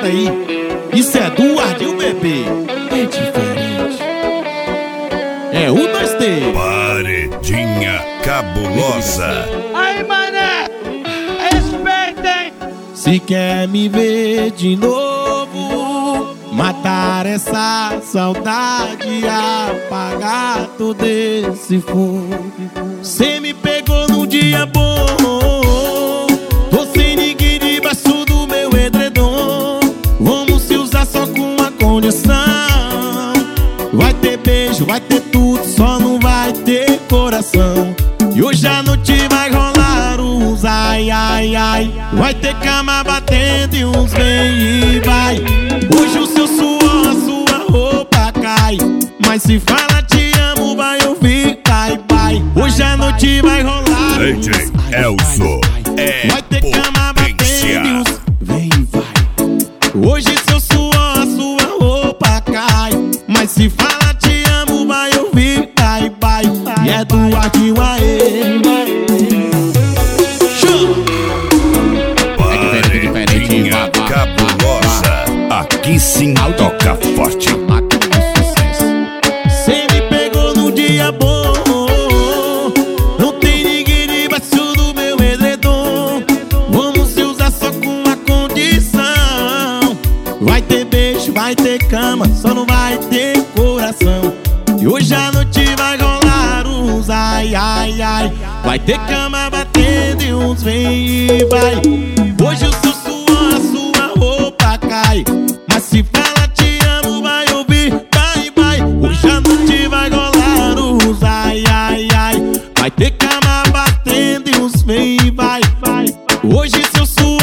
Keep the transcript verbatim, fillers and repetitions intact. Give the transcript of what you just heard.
pesada aí. Isso é do Ardil Bebê. É diferente. É o dois T. Paredinha cabulosa. Aí, mané, respeitem. Se quer me ver de novo, matar essa saudade, apagar todo esse fogo. Cê me pegou num dia bom, tô sem ninguém debaixo do meu edredom. Vamos se usar só com uma condição: vai ter beijo, vai ter tudo, só não vai ter coração. E hoje a noite vai rolar uns ai, ai, ai. Vai ter cama batendo e uns vem e vai. Hoje o seu suor, a sua roupa cai, mas se fala te amo, vai ouvir bye, bye. Hoje a noite vai rolar D J Elzo é vai ter cama batendo e uns vem e vai. Hoje seu suor, a sua roupa cai, mas se fala te amo, vai ouvir bye, bye. E é do Ardil aê. Paredinha cabulosa. Aqui sim toca forte. Cê me pegou num dia bom, não tem ninguém debaixo do meu edredom. Vamos se usar só com uma condição: vai ter beijo, vai ter cama, só não vai ter coração. E hoje a noite vai rolar uns ai, ai, ai. Vai ter cama batendo e uns vem e vai. Hoje o seu suor, a sua roupa cai, mas se fala te amo, vai ouvir bye, bye. Hoje a noite vai rolar uns ai, ai, ai. Vai ter cama batendo e uns vem e vai. Hoje seu suor,